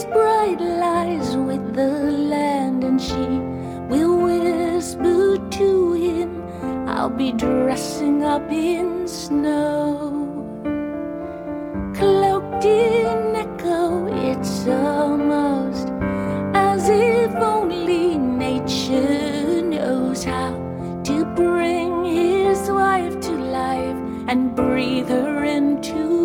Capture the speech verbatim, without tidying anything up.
His bride lies with the land, and she will whisper to him, I'll be dressing up in snow. Cloaked in echo, it's almost as if only nature knows how to bring his wife to life and breathe her into